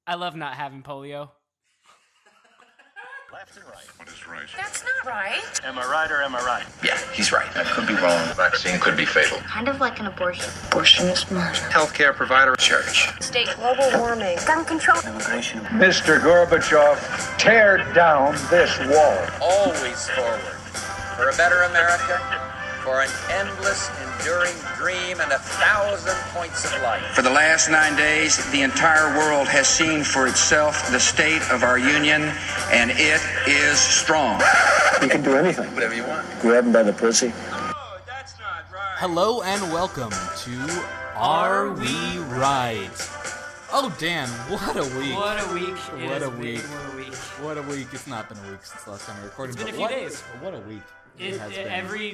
I love not having polio. Left and right. What is right? That's not right. Am I right or am I right? Yeah, he's right. That could be wrong. The vaccine could be fatal. Kind of like an abortion. Abortion is murder. Healthcare provider. Church. State global warming. Gun control. Immigration. Mr. Gorbachev, tear down this wall. Always forward. For a better America, for an endless, enduring dream and 1,000 points of light. For the last 9 days, the entire world has seen for itself the state of our union, and it is strong. You can do anything. Whatever you want. Grab him by the pussy. Oh, that's not right. Hello and welcome to Are We Right? Oh, Dan, what a week. What a week. What a week. What a week. What a week. It's not been a week since the last time we recorded. It's been but a few days. What a week. It has been.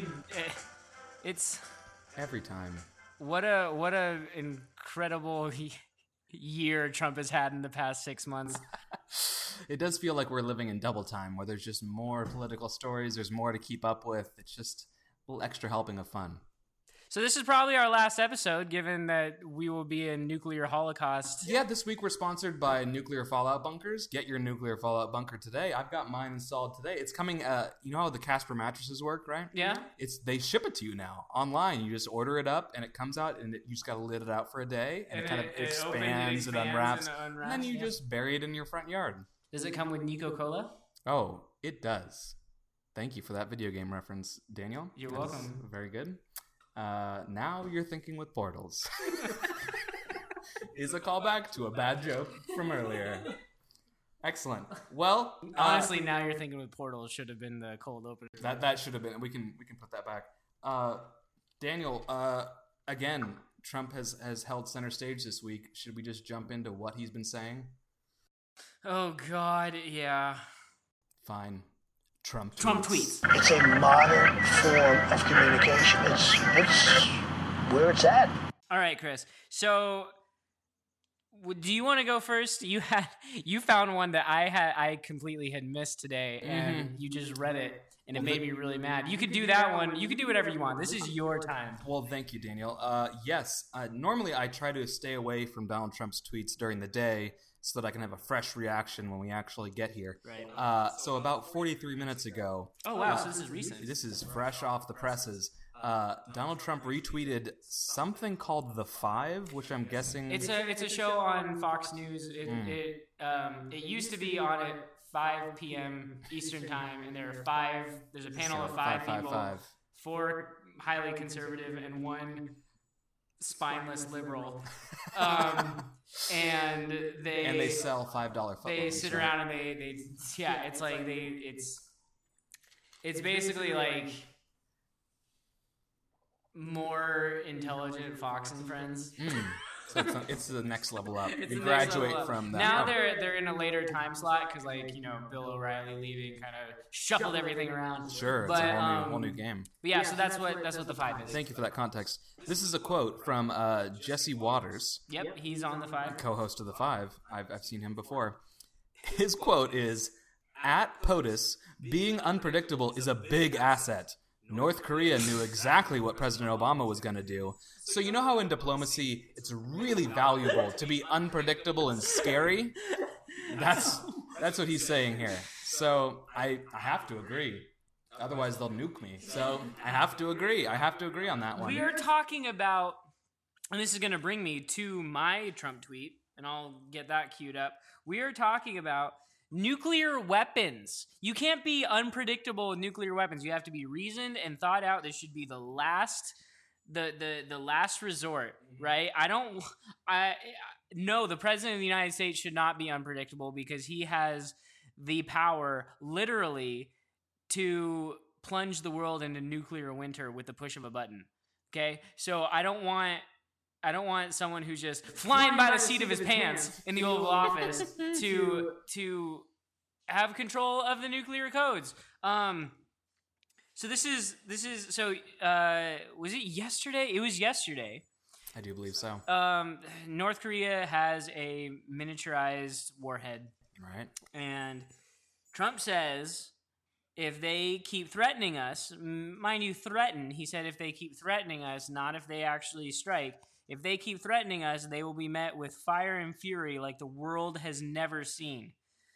Every time. What a incredible year Trump has had in the past 6 months. It does feel like we're living in double time, where there's just more political stories, there's more to keep up with. It's just a little extra helping of fun. So this is probably our last episode, given that we will be in nuclear holocaust. Yeah, this week we're sponsored by Nuclear Fallout Bunkers. Get your Nuclear Fallout Bunker today. I've got mine installed today. It's coming, you know how the Casper mattresses work, right? Yeah. They ship it to you now online. You just order it up and it comes out and you just got to lid it out for a day and it kind of expands and unwraps. And then you just bury it in your front yard. Does it come with Nico Cola? Oh, it does. Thank you for that video game reference, Daniel. You're welcome. Very good. Now you're thinking with portals. Is a callback to a bad joke from earlier. Excellent. Well, honestly, now you're thinking with portals should have been the cold opener. That should have been. We can put that back. Daniel, again, Trump has held center stage this week. Should we just jump into what he's been saying? Oh God, yeah. Fine. Trump tweets. It's a modern form of communication. It's where it's at. All right, Chris. So, do you want to go first? You found one that I completely had missed today, and you just read it, and it made me really mad. You could do that one. You could do whatever you want. This is your time. Well, thank you, Daniel. Yes, normally I try to stay away from Donald Trump's tweets during the day, so that I can have a fresh reaction when we actually get here. Right. So about 43 minutes ago... Oh, wow, so this is recent. This is fresh off the presses. Donald Trump retweeted something called The Five, which I'm guessing... It's a show on Fox News. It used to be on at 5 p.m. Eastern Time, and there's a panel of five people, 4 highly conservative and 1 spineless liberal. And they sell $5 photos. They sit around and it's basically like more intelligent Fox and Friends. So it's the next level up. You graduate graduate from that. Now they're in a later time slot because Bill O'Reilly leaving kind of shuffled everything around. Sure, it's a whole new game. But yeah, so that's what The Five is. Thank you for that context. This is a quote from Jesse Waters. Yep, he's on The Five. Co-host of The Five. I've seen him before. His quote is, "At POTUS, being unpredictable is a big asset. North Korea knew exactly what President Obama was going to do. So you know how in diplomacy it's really valuable to be unpredictable and scary? That's what he's saying here. So I have to agree. Otherwise they'll nuke me. So I have to agree. On that one. We are talking about, and this is going to bring me to my Trump tweet, and I'll get that queued up. We are talking about nuclear weapons. You can't be unpredictable with nuclear weapons. You have to be reasoned and thought out. This should be the last resort, right? No, the president of the United States should not be unpredictable because he has the power, literally, to plunge the world into nuclear winter with the push of a button. Okay? So I don't want someone who's just flying by the seat of his pants in the Oval Office to have control of the nuclear codes. So was it yesterday? It was yesterday. I do believe so. North Korea has a miniaturized warhead. Right. And Trump says if they keep threatening us, mind you, he said if they keep threatening us, not if they actually strike. If they keep threatening us, they will be met with fire and fury like the world has never seen.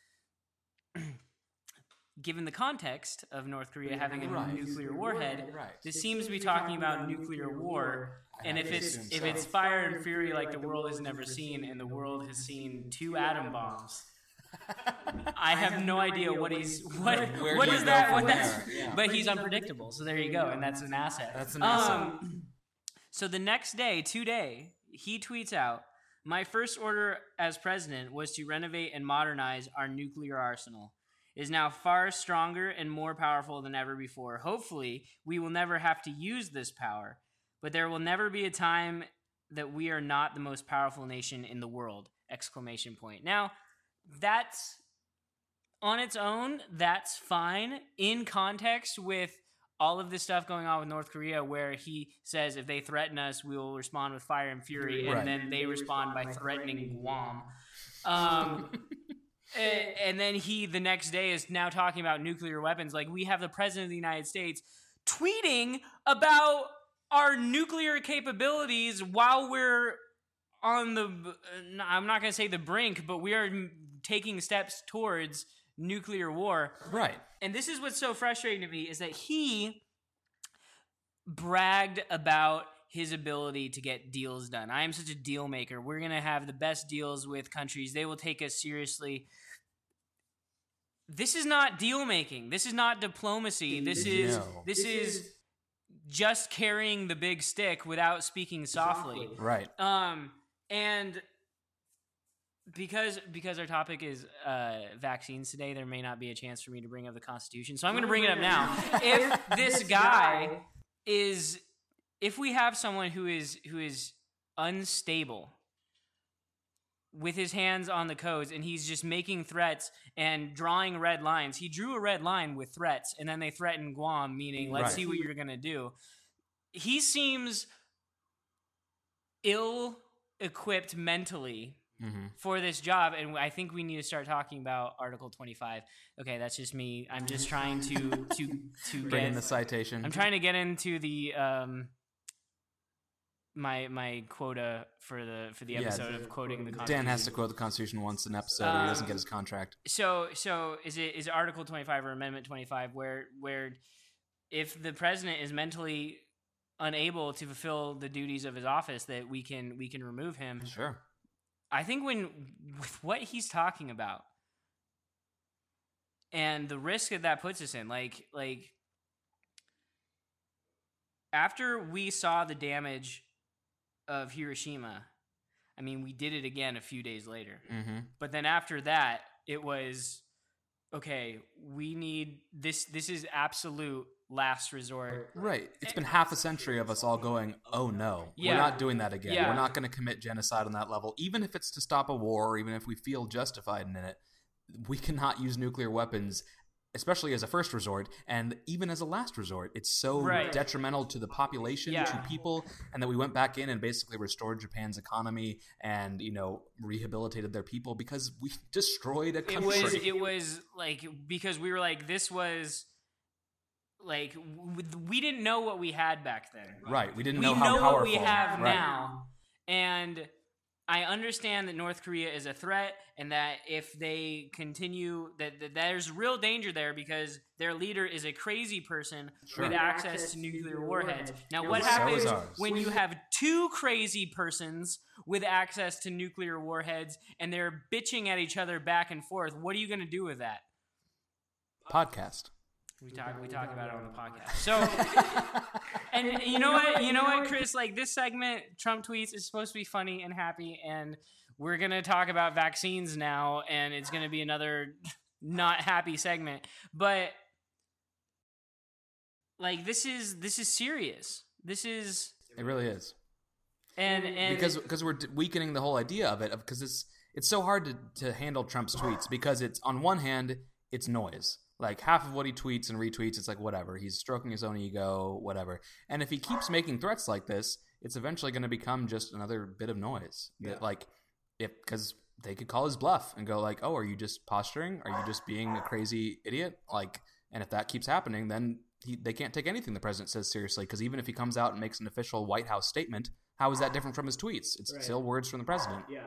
Given the context of North Korea having a nuclear warhead, this seems to be talking about nuclear war. And if it's fire and fury like the world has never seen, and the world has seen 2 atom bombs, I have no idea what is that. But he's unpredictable. So there you go, and that's an asset. That's an asset. So the next day, today, he tweets out, "My first order as president was to renovate and modernize our nuclear arsenal. It is now far stronger and more powerful than ever before. Hopefully, we will never have to use this power, but there will never be a time that we are not the most powerful nation in the world!" Exclamation point. Now, that's on its own, that's fine in context with all of this stuff going on with North Korea, where he says if they threaten us, we will respond with fire and fury, and then they respond by threatening Guam. And then he, the next day, is now talking about nuclear weapons. Like, we have the president of the United States tweeting about our nuclear capabilities while we're on the, I'm not going to say the brink, but we are taking steps towards nuclear war. Right. And this is what's so frustrating to me, is that he bragged about his ability to get deals done. I am such a deal maker. We're going to have the best deals with countries. They will take us seriously. This is not deal making. This is not diplomacy. This is just carrying the big stick without speaking softly. Right. And because our topic is vaccines today, there may not be a chance for me to bring up the Constitution. So I'm going to bring it up now. If this guy is, if we have someone who is unstable with his hands on the codes and he's just making threats and drawing red lines. He drew a red line with threats, and then they threatened Guam, meaning let's see what you're going to do. He seems ill-equipped mentally for this job, and I think we need to start talking about Article 25. Okay, that's just me. I'm just trying to bring in the citation. I'm trying to get into the my quota for the episode of quoting the Constitution. Dan has to quote the Constitution once an episode, or he doesn't get his contract. So is it Article 25 or Amendment 25 where if the president is mentally unable to fulfill the duties of his office, that we can remove him? Sure. I think with what he's talking about and the risk that puts us in, like after we saw the damage of Hiroshima, I mean, we did it again a few days later. Mm-hmm. But then after that, it was, okay, we need this. This is absolute last resort. Right. It's been half a century of us all going, oh no, Yeah. we're not doing that again. Yeah. We're not going to commit genocide on that level. Even if it's to stop a war, or even if we feel justified in it, we cannot use nuclear weapons, especially as a first resort, and even as a last resort. It's so detrimental to the population, to people, and that we went back in and basically restored Japan's economy and, rehabilitated their people because we destroyed a country. It was like, because we were like, this was like, we didn't know what we had back then. Right. We didn't know how powerful. What we have now. And I understand that North Korea is a threat, and that if they continue, that there's real danger there because their leader is a crazy person with access to nuclear warheads. Now, what happens when you have two crazy persons with access to nuclear warheads and they're bitching at each other back and forth? What are you going to do with that? Podcast. We talk about it on the podcast. So, and you know what, Chris? Like, this segment, Trump tweets, is supposed to be funny and happy, and we're gonna talk about vaccines now, and it's gonna be another not happy segment. But like, this is serious. This is. It really is. And because we're weakening the whole idea of it, because it's so hard to handle Trump's tweets, because it's, on one hand, it's noise. Like, half of what he tweets and retweets, it's like, whatever. He's stroking his own ego, whatever. And if he keeps making threats like this, it's eventually going to become just another bit of noise. Yeah. That, because they could call his bluff and go like, oh, are you just posturing? Are you just being a crazy idiot? Like, and if that keeps happening, then they can't take anything the president says seriously, because even if he comes out and makes an official White House statement, How is that different from his tweets? It's still words from the president. Yeah.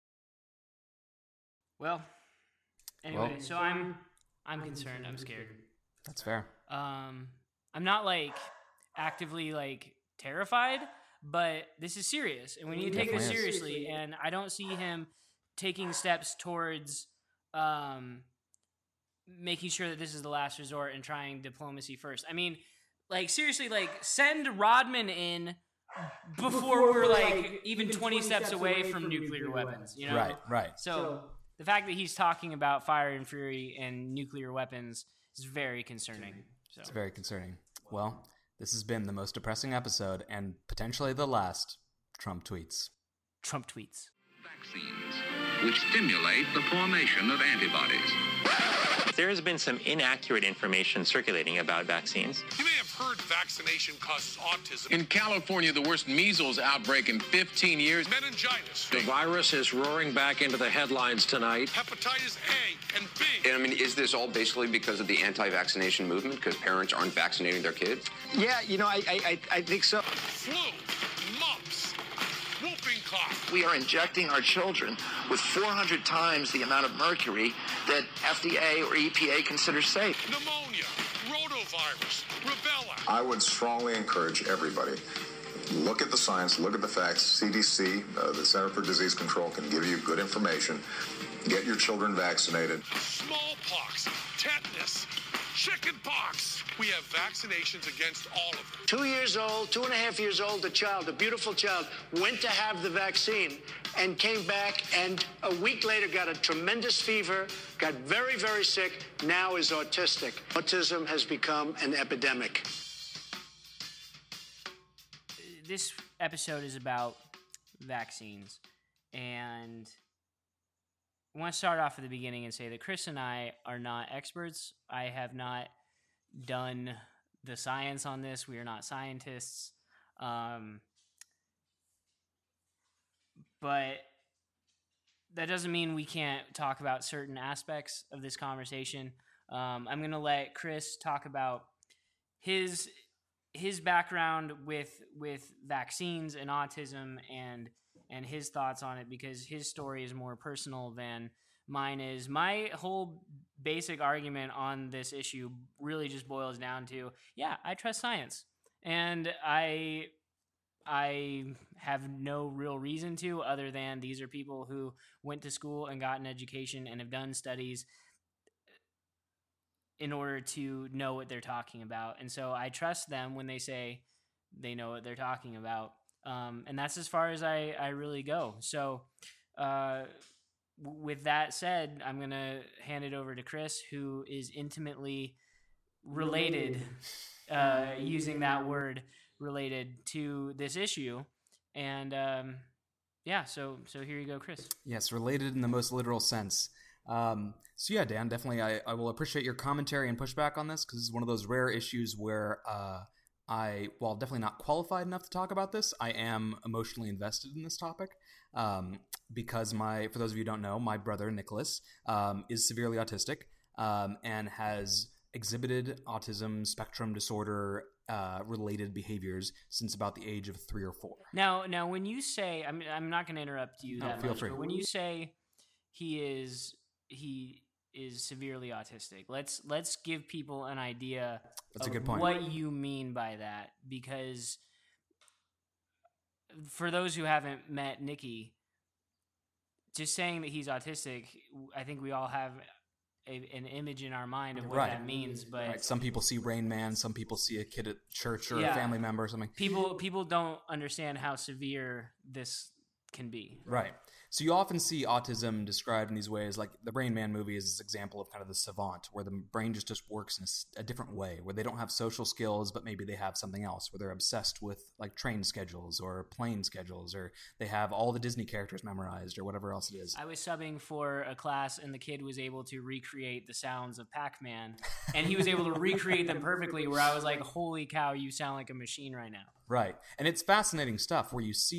Well, anyway, so I'm concerned. I'm scared. That's fair. I'm not like actively like terrified, but this is serious, and we need to take this seriously. And I don't see him taking steps towards making sure that this is the last resort and trying diplomacy first. I mean, like seriously, like send Rodman in before we're like even 20 steps away from nuclear weapons. You know, right. So the fact that he's talking about fire and fury and nuclear weapons is very concerning. So. It's very concerning. Well, this has been the most depressing episode and potentially the last Trump tweets. Trump tweets. Vaccines, which stimulate the formation of antibodies. There has been some inaccurate information circulating about vaccines. You may have heard vaccination causes autism. In California, the worst measles outbreak in 15 years. Meningitis. The virus is roaring back into the headlines tonight. Hepatitis A and B. And I mean, is this all basically because of the anti-vaccination movement? Because parents aren't vaccinating their kids? Yeah, I think so. Flu, mumps, whooping cough. We are injecting our children with 400 times the amount of mercury that FDA or EPA considers safe. Pneumonia, rotavirus, rubella. I would strongly encourage everybody, look at the science, look at the facts. CDC, the Center for Disease Control, can give you good information. Get your children vaccinated. Smallpox, tetanus, chickenpox. We have vaccinations against all of them. 2 years old, 2.5 years old, a beautiful child, went to have the vaccine and came back and a week later got a tremendous fever, got very, very sick, now is autistic. Autism has become an epidemic. This episode is about vaccines, and I want to start off at the beginning and say that Chris and I are not experts. I have not done the science on this. We are not scientists. But that doesn't mean we can't talk about certain aspects of this conversation. I'm going to let Chris talk about his background with vaccines and autism and his thoughts on it, because his story is more personal than mine is. My whole basic argument on this issue really just boils down to, yeah, I trust science. And I have no real reason to, other than these are people who went to school and got an education and have done studies in order to know what they're talking about. And so I trust them when they say they know what they're talking about. And that's as far as I really go. So with that said, I'm going to hand it over to Chris, who is intimately related, using that word, related to this issue. And so here you go, Chris. Yes, related in the most literal sense. So yeah, Dan, definitely I will appreciate your commentary and pushback on this, because it's one of those rare issues where while definitely not qualified enough to talk about this, I am emotionally invested in this topic, because for those of you who don't know, my brother Nicholas is severely autistic and has exhibited autism spectrum disorder related behaviors since about the age of 3 or 4. Now, when you say, I'm not going to interrupt you that feel much, free. but when you say he is severely autistic, let's give people an idea That's of a good point. What you mean by that, because for those who haven't met Nikki, just saying that he's autistic, I think we all have an image in our mind of what that means. But right. Some people see Rain Man, some people see a kid at church or a family member or something. People don't understand how severe this can be. Right. So you often see autism described in these ways, like the Rain Man movie is this example of kind of the savant, where the brain just works in a different way, where they don't have social skills, but maybe they have something else, where they're obsessed with like train schedules or plane schedules, or they have all the Disney characters memorized or whatever else it is. I was subbing for a class, and the kid was able to recreate the sounds of Pac-Man, and he was able to recreate them perfectly, where I was like, holy cow, you sound like a machine right now. Right. And it's fascinating stuff where you see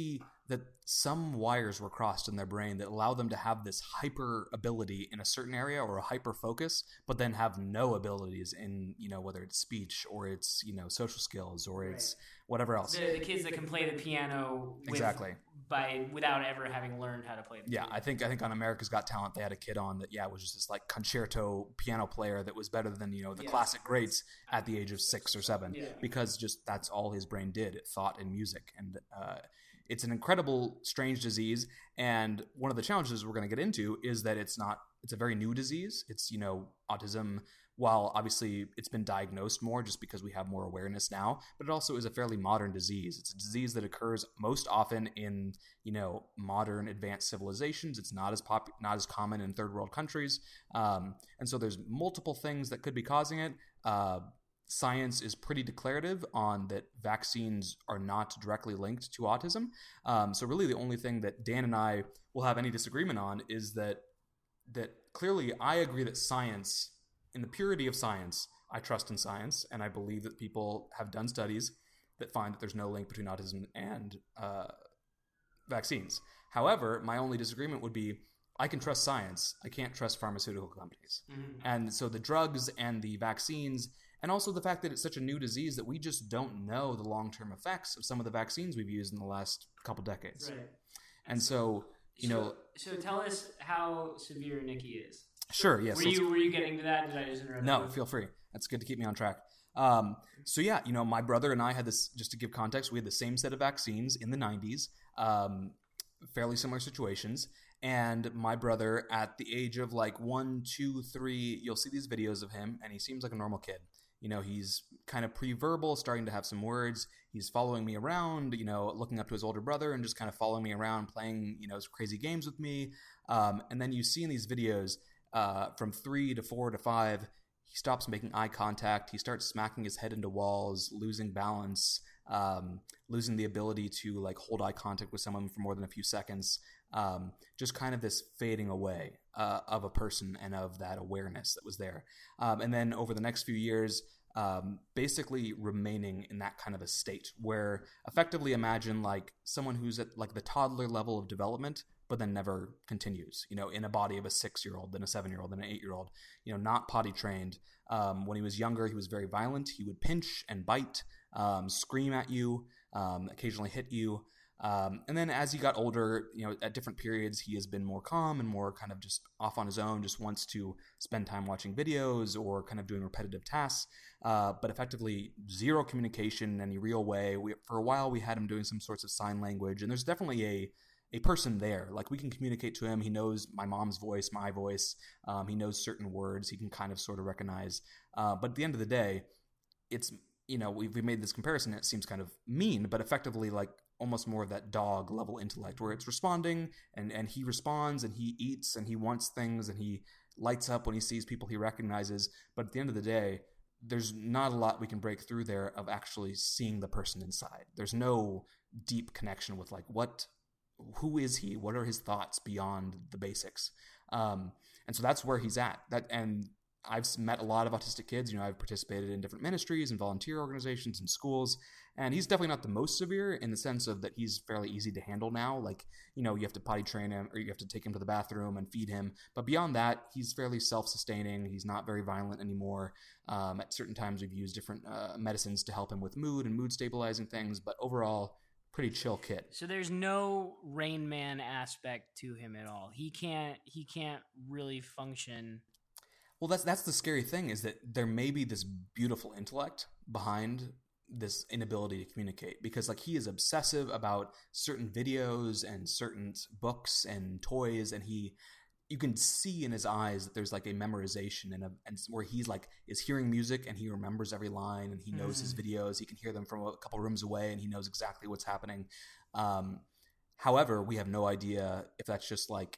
that some wires were crossed in their brain that allow them to have this hyper ability in a certain area or a hyper focus, but then have no abilities in, whether it's speech or it's, social skills or it's whatever else. The kids that can play the piano without ever having learned how to play the piano. I think on America's Got Talent, they had a kid on that, was just this like concerto piano player that was better than, the classic greats at the age of 6 or 7, because just that's all his brain did. It thought in music. And, it's an incredible, strange disease, and one of the challenges we're going to get into is that it's a very new disease. It's, autism, while obviously it's been diagnosed more just because we have more awareness now, but it also is a fairly modern disease. It's a disease that occurs most often in, modern advanced civilizations. It's not as common in third world countries. And so there's multiple things that could be causing it. Science is pretty declarative on that vaccines are not directly linked to autism. So really the only thing that Dan and I will have any disagreement on is that clearly I agree that science, in the purity of science, I trust in science, and I believe that people have done studies that find that there's no link between autism and vaccines. However, my only disagreement would be I can trust science. I can't trust pharmaceutical companies. Mm-hmm. And so the drugs and the vaccines, and also the fact that it's such a new disease that we just don't know the long-term effects of some of the vaccines we've used in the last couple decades. Right. And so, So tell us how severe Nikki is. Sure, yes. Were you getting to that? Did I just interrupt you? No, feel free. That's good to keep me on track. My brother and I had this, just to give context, we had the same set of vaccines in the 90s, fairly similar situations. And my brother, at the age of like 1, 2, 3, you'll see these videos of him, and he seems like a normal kid. He's kind of pre-verbal, starting to have some words. He's following me around, looking up to his older brother and just kind of following me around, playing, crazy games with me. And then you see in these videos from 3 to 4 to 5, he stops making eye contact. He starts smacking his head into walls, losing balance, losing the ability to like hold eye contact with someone for more than a few seconds. Just kind of this fading away of a person and of that awareness that was there. And then over the next few years, basically remaining in that kind of a state where effectively imagine like someone who's at like the toddler level of development, but then never continues, in a body of a 6-year-old, then a 7-year-old, then an 8-year-old, not potty trained. When he was younger, he was very violent. He would pinch and bite, scream at you, occasionally hit you. And then as he got older, at different periods, he has been more calm and more kind of just off on his own, just wants to spend time watching videos or kind of doing repetitive tasks, but effectively zero communication in any real way. For a while, we had him doing some sorts of sign language, and there's definitely a person there. Like we can communicate to him. He knows my mom's voice, my voice. He knows certain words he can kind of sort of recognize. But at the end of the day, it's, we've made this comparison. It seems kind of mean, but effectively like almost more of that dog level intellect where it's responding and he responds and he eats and he wants things and he lights up when he sees people he recognizes. But at the end of the day, there's not a lot we can break through there of actually seeing the person inside. There's no deep connection with like who is he? What are his thoughts beyond the basics? And so that's where he's at. And I've met a lot of autistic kids. I've participated in different ministries and volunteer organizations and schools, and he's definitely not the most severe in the sense of that he's fairly easy to handle now. Like, you have to potty train him or you have to take him to the bathroom and feed him. But beyond that, he's fairly self-sustaining. He's not very violent anymore. At certain times, we've used different medicines to help him with mood and mood stabilizing things, but overall, pretty chill kid. So there's no Rain Man aspect to him at all. He can't really function. Well, that's the scary thing, is that there may be this beautiful intellect behind this inability to communicate, because like he is obsessive about certain videos and certain books and toys, and you can see in his eyes that there's like a memorization and where he's like is hearing music and he remembers every line and he knows his videos. He can hear them from a couple rooms away and he knows exactly what's happening. However, we have no idea if that's just like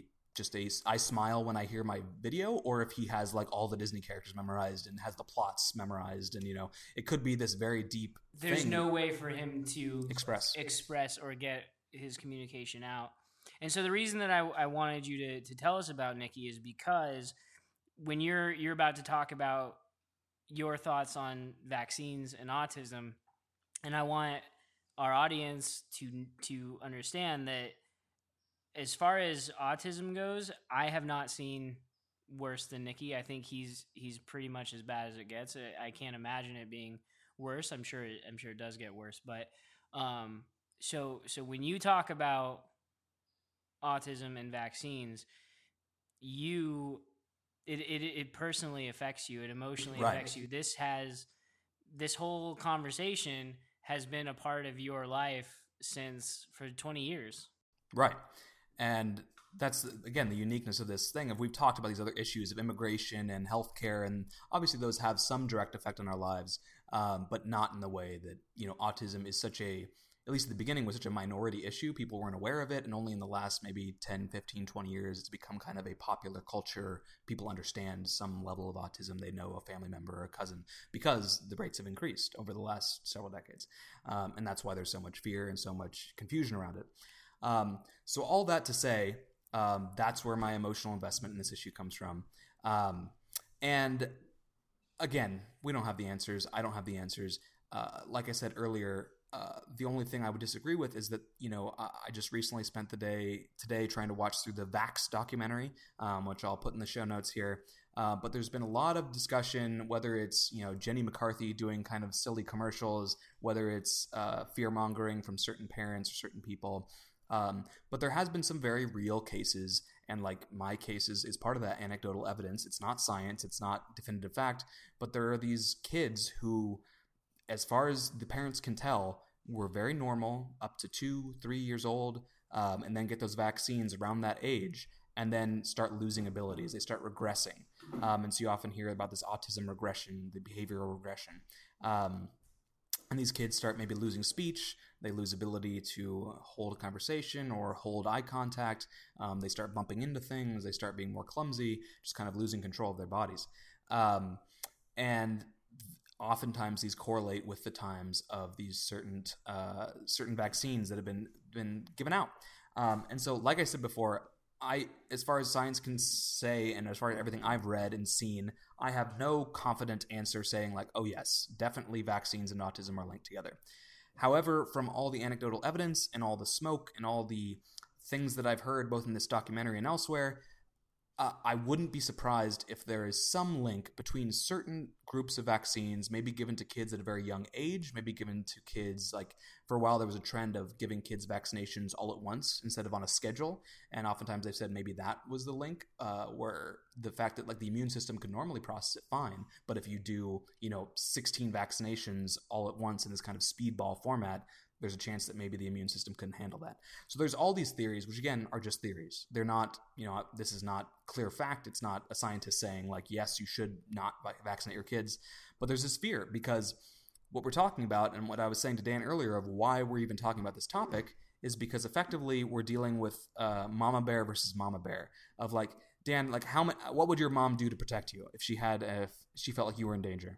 I smile when I hear my video, or if he has like all the Disney characters memorized and has the plots memorized, and it could be this very deep There's thing. no way for him to express or get his communication out. And so the reason that I wanted you to tell us about Nikki is because when you're about to talk about your thoughts on vaccines and autism, and I want our audience to understand that as far as autism goes, I have not seen worse than Nikki. I think he's pretty much as bad as it gets. I can't imagine it being worse. I'm sure it does get worse. But so when you talk about autism and vaccines, it personally affects you. It emotionally affects you. This whole conversation has been a part of your life for 20 years. Right. And that's, again, the uniqueness of this thing. If we've talked about these other issues of immigration and healthcare, and obviously those have some direct effect on our lives, but not in the way that, autism is at least at the beginning, was such a minority issue. People weren't aware of it. And only in the last maybe 10, 15, 20 years, it's become kind of a popular culture. People understand some level of autism. They know a family member or a cousin because the rates have increased over the last several decades. And that's why there's so much fear and so much confusion around it. So all that to say, that's where my emotional investment in this issue comes from. And again, we don't have the answers. I don't have the answers. Like I said earlier, the only thing I would disagree with is that, I just recently spent the day today trying to watch through the Vax documentary, which I'll put in the show notes here. But there's been a lot of discussion, whether it's, Jenny McCarthy doing kind of silly commercials, whether it's fear mongering from certain parents or certain people. But there has been some very real cases, and like my case is part of that anecdotal evidence. It's not science, it's not definitive fact, but there are these kids who, as far as the parents can tell, were very normal up to 2-3 years old, and then get those vaccines around that age and then start losing abilities. They start regressing. And so you often hear about this autism regression, the behavioral regression. And these kids start maybe losing speech. They lose ability to hold a conversation or hold eye contact. They start bumping into things. They start being more clumsy, just kind of losing control of their bodies. And oftentimes these correlate with the times of these certain vaccines that have been given out. And so, like I said before, as far as science can say, and as far as everything I've read and seen, I have no confident answer saying like, oh yes, definitely vaccines and autism are linked together. However, from all the anecdotal evidence and all the smoke and all the things that I've heard both in this documentary and elsewhere, I wouldn't be surprised if there is some link between certain groups of vaccines, maybe given to kids at a very young age, maybe given to kids, like for a while there was a trend of giving kids vaccinations all at once instead of on a schedule. And oftentimes they've said maybe that was the link, where the fact that like the immune system could normally process it fine, but if you do, 16 vaccinations all at once in this kind of speedball format, there's a chance that maybe the immune system couldn't handle that. So there's all these theories, which again are just theories. They're not, this is not clear fact. It's not a scientist saying like, yes, you should not vaccinate your kids. But there's this fear because what we're talking about, and what I was saying to Dan earlier of why we're even talking about this topic, is because effectively we're dealing with mama bear versus mama bear. Of like, Dan, like what would your mom do to protect you if she felt like you were in danger?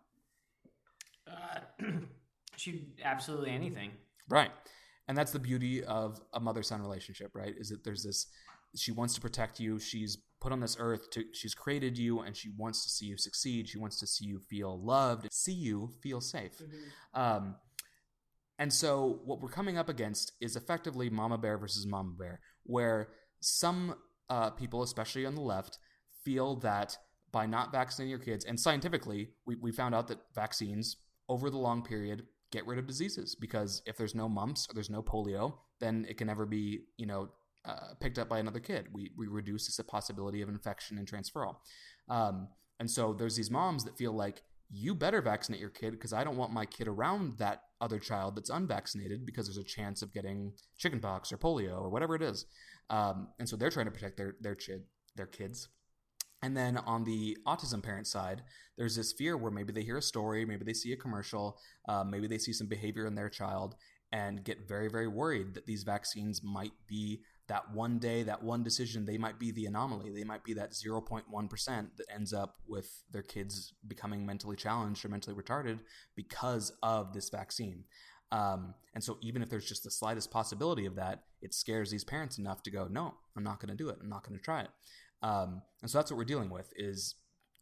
Absolutely anything. Right. And that's the beauty of a mother-son relationship, right? Is that there's this, she wants to protect you. She's put on this earth she's created you, and she wants to see you succeed. She wants to see you feel loved, see you feel safe. Mm-hmm. And so what we're coming up against is effectively mama bear versus mama bear, where some people, especially on the left, feel that by not vaccinating your kids, and scientifically, we found out that vaccines over the long period get rid of diseases, because if there's no mumps or there's no polio, then it can never be, picked up by another kid. We reduce the possibility of infection and transferal. And so there's these moms that feel like, you better vaccinate your kid because I don't want my kid around that other child that's unvaccinated because there's a chance of getting chickenpox or polio or whatever it is. And so they're trying to protect their kids. And then on the autism parent side, there's this fear where maybe they hear a story, maybe they see a commercial, maybe they see some behavior in their child and get very, very worried that these vaccines might be that one day, that one decision, they might be the anomaly. They might be that 0.1% that ends up with their kids becoming mentally challenged or mentally retarded because of this vaccine. And so even if there's just the slightest possibility of that, it scares these parents enough to go, no, I'm not going to do it. I'm not going to try it. And so that's what we're dealing with is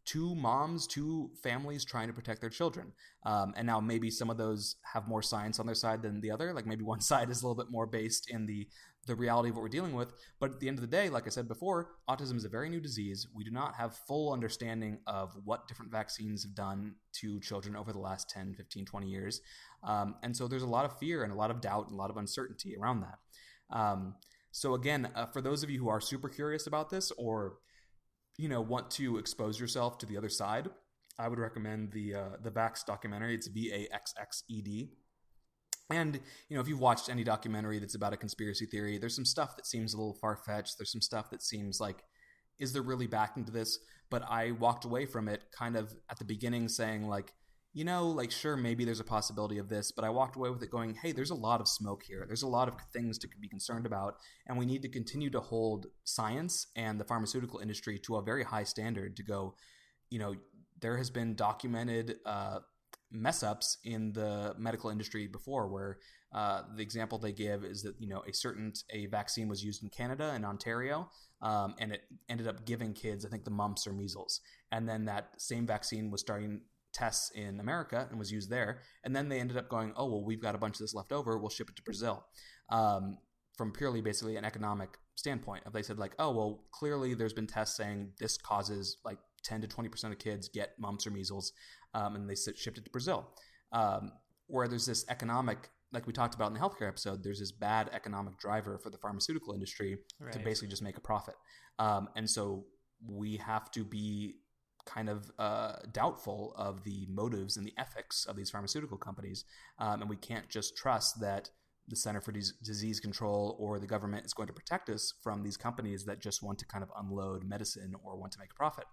two moms, two families trying to protect their children. And now maybe some of those have more science on their side than the other. Like maybe one side is a little bit more based in the reality of what we're dealing with. But at the end of the day, like I said before, autism is a very new disease. We do not have full understanding of what different vaccines have done to children over the last 10, 15, 20 years. And so there's a lot of fear and a lot of doubt and a lot of uncertainty around that. So again, for those of you who are super curious about this or want to expose yourself to the other side, I would recommend the Vax documentary. It's VAXXED. And, if you've watched any documentary that's about a conspiracy theory, there's some stuff that seems a little far-fetched. There's some stuff that seems like, is there really backing to this? But I walked away from it kind of at the beginning saying sure, maybe there's a possibility of this, but I walked away with it going, hey, there's a lot of smoke here. There's a lot of things to be concerned about, and we need to continue to hold science and the pharmaceutical industry to a very high standard to go, there has been documented mess-ups in the medical industry before where the example they give is that, a vaccine was used in Canada and Ontario, and it ended up giving kids, I think, the mumps or measles. And then that same vaccine was starting tests in America and was used there. And then they ended up going, oh, well, we've got a bunch of this left over. We'll ship it to Brazil. From purely basically an economic standpoint. They said like, oh, well, clearly there's been tests saying this causes like 10 to 20% of kids get mumps or measles. And they shipped it to Brazil. Where there's this economic, like we talked about in the healthcare episode, there's this bad economic driver for the pharmaceutical industry to basically just make a profit. And so we have to be kind of doubtful of the motives and the ethics of these pharmaceutical companies. And we can't just trust that the Center for Disease Control or the government is going to protect us from these companies that just want to kind of unload medicine or want to make a profit.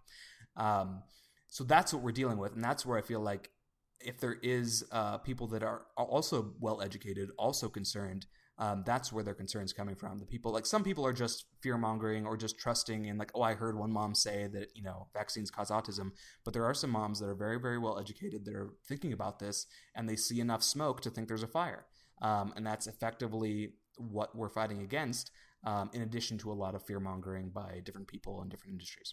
So that's what we're dealing with. And that's where I feel like if there is people that are also well-educated, also concerned, that's where their concern's coming from. The people, like some people are just fear-mongering or just trusting in like, oh, I heard one mom say that, vaccines cause autism. But there are some moms that are very, very well-educated that are thinking about this and they see enough smoke to think there's a fire. And that's effectively what we're fighting against, in addition to a lot of fear-mongering by different people in different industries.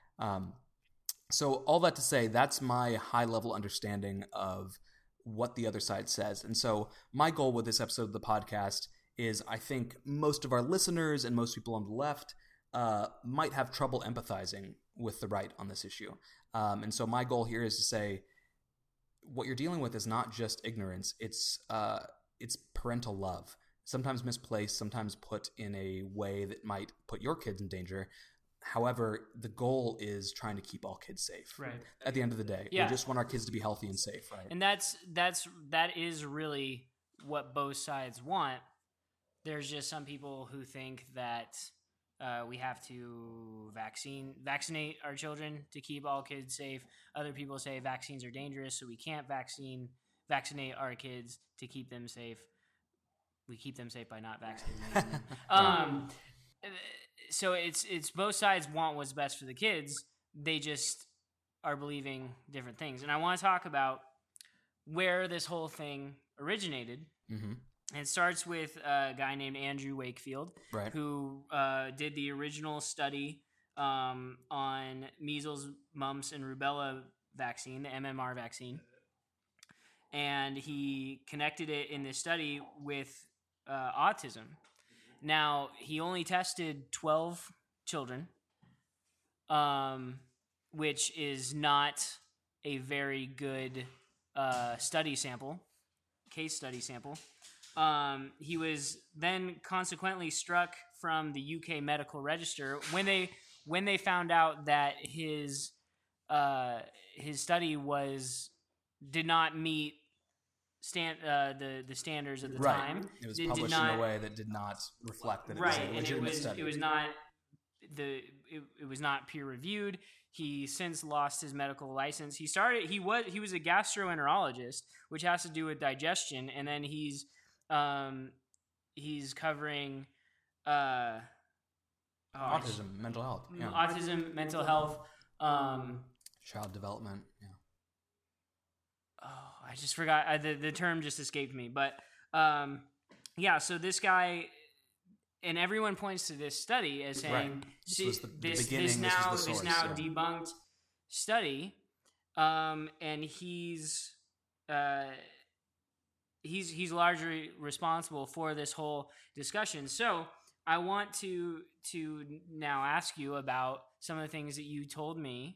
So all that to say, that's my high-level understanding of what the other side says. And so my goal with this episode of the podcast is I think most of our listeners and most people on the left might have trouble empathizing with the right on this issue. And so my goal here is to say what you're dealing with is not just ignorance. It's parental love, sometimes misplaced, sometimes put in a way that might put your kids in danger. However, the goal is trying to keep all kids safe. Right. At the end of the day, we just want our kids to be healthy and safe. Right. And that is really what both sides want. There's just some people who think that we have to vaccinate our children to keep all kids safe. Other people say vaccines are dangerous, so we can't vaccinate our kids to keep them safe. We keep them safe by not vaccinating them. So it's both sides want what's best for the kids. They just are believing different things. And I want to talk about where this whole thing originated. Mm-hmm. And it starts with a guy named Andrew Wakefield, who did the original study on measles, mumps, and rubella vaccine, the MMR vaccine. And he connected it in this study with autism. Now, he only tested 12 children, which is not a very good case study sample. He was then consequently struck from the UK Medical Register when they found out that his study did not meet the standards at the time. It was published in a way that did not reflect that it was a legitimate study. It was not peer reviewed. He since lost his medical license. He was a gastroenterologist, which has to do with digestion, and then he's covering autism, mental health. Yeah. Autism, mental health, child development. Yeah. Oh, I just forgot. The term just escaped me. But so this guy, and everyone points to this study as saying this now debunked study, and he's largely responsible for this whole discussion. So I want to now ask you about some of the things that you told me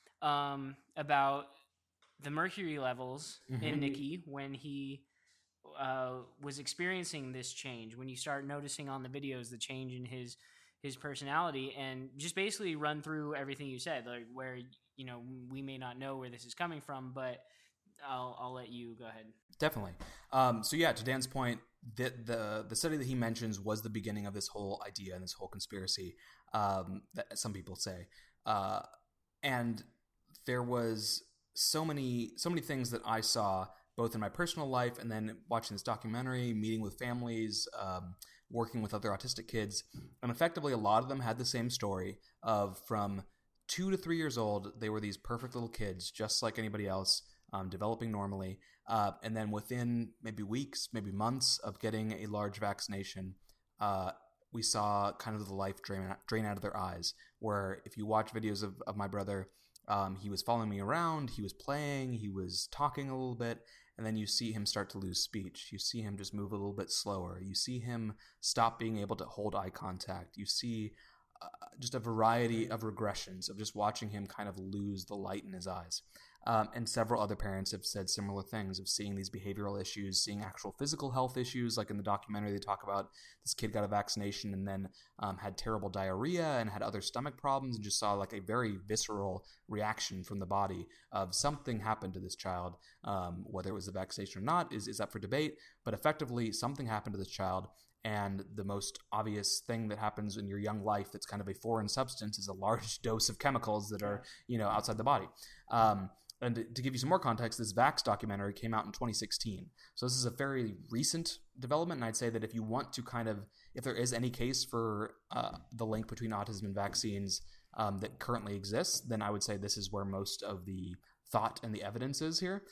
about the mercury levels in Nicky when he was experiencing this change, when you start noticing on the videos the change in his personality, and just basically run through everything you said, like where, you know, we may not know where this is coming from, but I'll let you go ahead. Definitely. So yeah, to Dan's point, the study that he mentions was the beginning of this whole idea and this whole conspiracy that some people say. And there was so many things that I saw both in my personal life and then watching this documentary, meeting with families, working with other autistic kids. And effectively, a lot of them had the same story of from 2 to 3 years old, they were these perfect little kids, just like anybody else, developing normally. And then within maybe weeks, maybe months of getting a large vaccination, we saw kind of the life drain out of their eyes, where if you watch videos of my brother, he was following me around, he was playing, he was talking a little bit, and then you see him start to lose speech. You see him just move a little bit slower. You see him stop being able to hold eye contact. You see just a variety of regressions of just watching him kind of lose the light in his eyes. And several other parents have said similar things of seeing these behavioral issues, seeing actual physical health issues. Like in the documentary, they talk about this kid got a vaccination and then had terrible diarrhea and had other stomach problems, and just saw like a very visceral reaction from the body of something happened to this child. Whether it was the vaccination or not is up for debate, but effectively something happened to this child. And the most obvious thing that happens in your young life that's kind of a foreign substance is a large dose of chemicals that are, you know, outside the body. And to give you some more context, this Vax documentary came out in 2016. So this is a very recent development, and I'd say that if you want to kind of, if there is any case for the link between autism and vaccines that currently exists, then I would say this is where most of the thought and the evidence is here.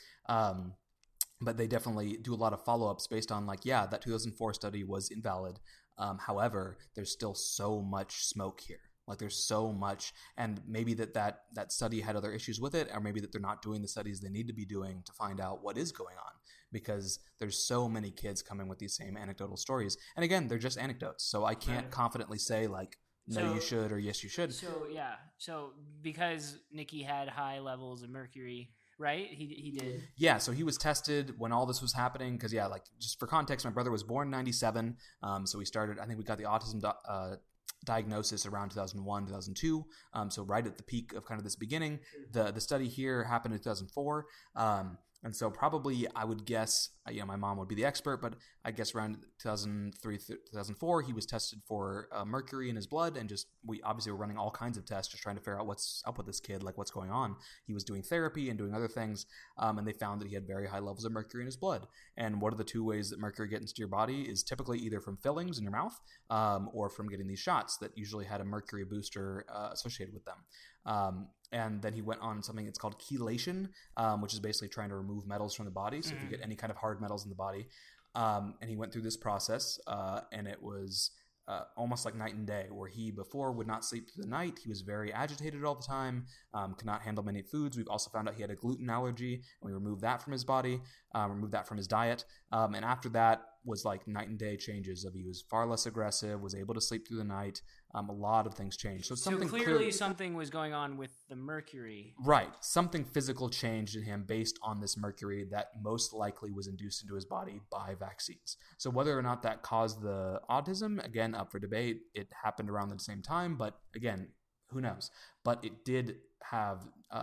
But they definitely do a lot of follow-ups based on like, yeah, that 2004 study was invalid. However, there's still so much smoke here. Like there's so much, and maybe that study had other issues with it, or maybe that they're not doing the studies they need to be doing to find out what is going on, because there's so many kids coming with these same anecdotal stories. And again, they're just anecdotes. So I can't confidently say like, no, you should, or yes, you should. So yeah. So because Nicky had high levels of mercury, right? He did. Yeah, so he was tested when all this was happening, because yeah, like just for context, my brother was born in 97. So we started, I think we got the autism diagnosis around 2001, 2002. So right at the peak of kind of this beginning. The study here happened in 2004. And so probably I would guess, my mom would be the expert, but I guess around 2003, 2004, he was tested for mercury in his blood, and we obviously were running all kinds of tests just trying to figure out what's up with this kid, like what's going on. He was doing therapy and doing other things, and they found that he had very high levels of mercury in his blood. And one of the two ways that mercury gets into your body is typically either from fillings in your mouth or from getting these shots that usually had a mercury booster associated with them. And then he went on something that's called chelation, which is basically trying to remove metals from the body. So if you get any kind of hard metals in the body, and he went through this process, and it was almost like night and day, where he before would not sleep through the night. He was very agitated all the time, could not handle many foods. We've also found out he had a gluten allergy, and we removed that from his body, removed that from his diet. And after that was like night and day changes of he was far less aggressive, was able to sleep through the night. A lot of things changed. So clearly something was going on with the mercury. Right. Something physical changed in him based on this mercury that most likely was induced into his body by vaccines. So whether or not that caused the autism, again, up for debate. It happened around the same time, but again, who knows? But it did have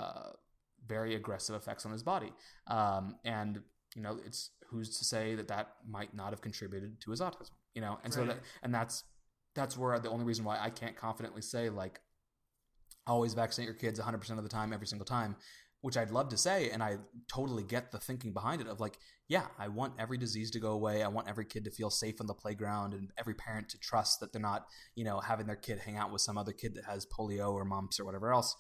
very aggressive effects on his body. And, it's who's to say that might not have contributed to his autism, And so that's where the only reason why I can't confidently say, like, always vaccinate your kids 100% of the time, every single time, which I'd love to say. And I totally get the thinking behind it of like, yeah, I want every disease to go away. I want every kid to feel safe on the playground, and every parent to trust that they're not, having their kid hang out with some other kid that has polio or mumps or whatever else.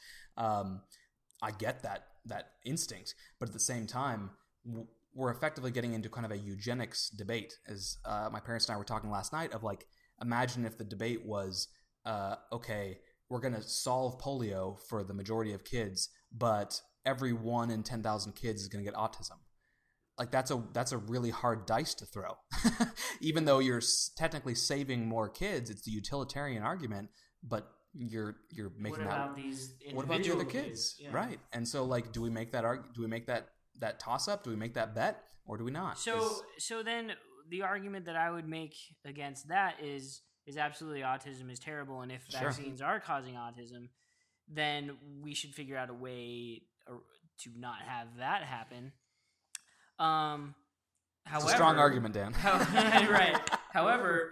I get that instinct. But at the same time, we're effectively getting into kind of a eugenics debate, as my parents and I were talking last night of like, imagine if the debate was, okay, we're going to solve polio for the majority of kids, but every 1 in 10,000 kids is going to get autism. Like that's a really hard dice to throw. Even though you're technically saving more kids, it's the utilitarian argument, but you're making what about the other kids? Yeah. Right. And so like, do we make that toss up? Do we make that bet or do we not? So then the argument that I would make against that is absolutely autism is terrible. And if vaccines are causing autism, then we should figure out a way to not have that happen. However, it's a strong argument, Dan. Right. However,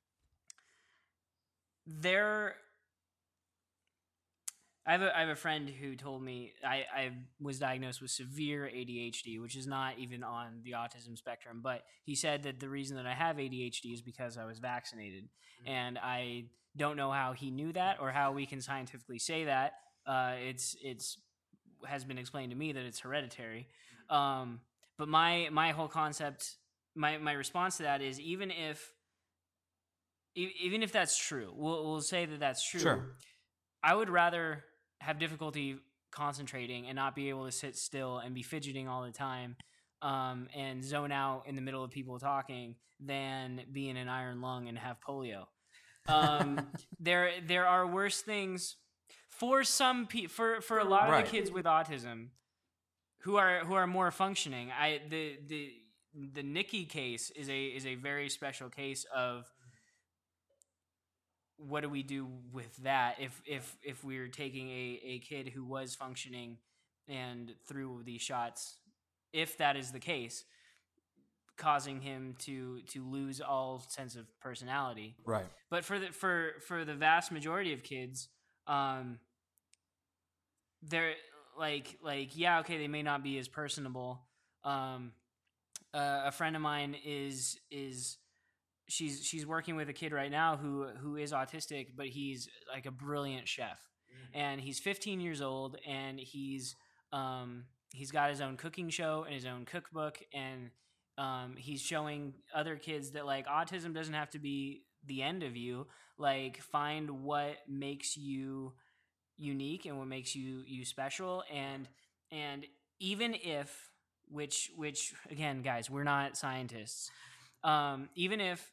I have a friend who told me I was diagnosed with severe ADHD, which is not even on the autism spectrum. But he said that the reason that I have ADHD is because I was vaccinated, and I don't know how he knew that or how we can scientifically say that. It's has been explained to me that it's hereditary. But my whole concept, my response to that is even if that's true, we'll say that that's true. Sure. I would rather have difficulty concentrating and not be able to sit still and be fidgeting all the time and zone out in the middle of people talking than be in an iron lung and have polio. There are worse things for some for a lot of the kids with autism who are more functioning. The Nikki case is a very special case of what do we do with that if we're taking a kid who was functioning and through these shots, if that is the case, causing him to lose all sense of personality. Right. But for the vast majority of kids, they're like yeah, okay, they may not be as personable. A friend of mine is she's working with a kid right now who is autistic, but he's like a brilliant chef. And he's 15 years old, and he's got his own cooking show and his own cookbook, and he's showing other kids that like autism doesn't have to be the end of you. Like, find what makes you unique and what makes you special, and even if which again, guys, we're not scientists. Even if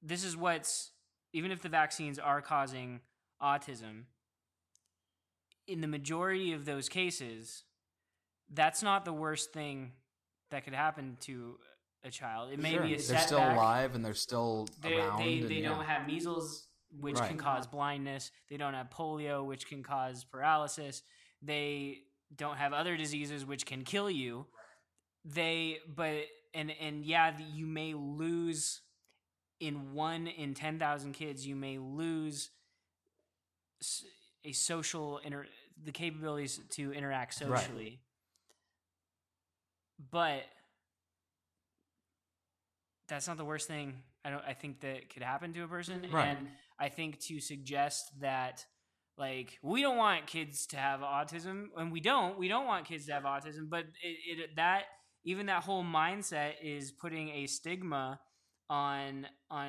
the vaccines are causing autism, in the majority of those cases, that's not the worst thing that could happen to a child. It may be a setback. They're still alive and they're still around. They don't have measles, which can cause blindness. They don't have polio, which can cause paralysis. They don't have other diseases which can kill you. You may lose in 1 in 10,000 kids. You may lose the capabilities to interact socially. Right. But that's not the worst thing I think that could happen to a person. Right. And I think to suggest that like we don't want kids to have autism, and we don't want kids to have autism, but even that whole mindset is putting a stigma on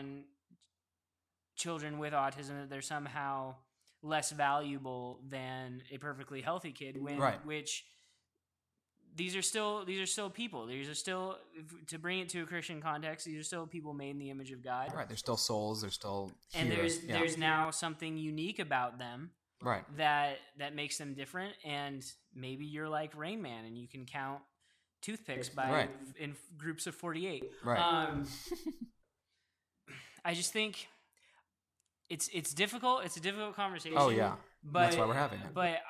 children with autism, that they're somehow less valuable than a perfectly healthy kid. Which these are still people. These are still, to bring it to a Christian context, these are still people made in the image of God. Right. They're still souls. They're still here. And there's now something unique about them. Right. That makes them different. And maybe you're like Rain Man and you can count toothpicks in groups of 48. Right. I just think it's difficult. It's a difficult conversation. Oh yeah. But that's why we're having it. But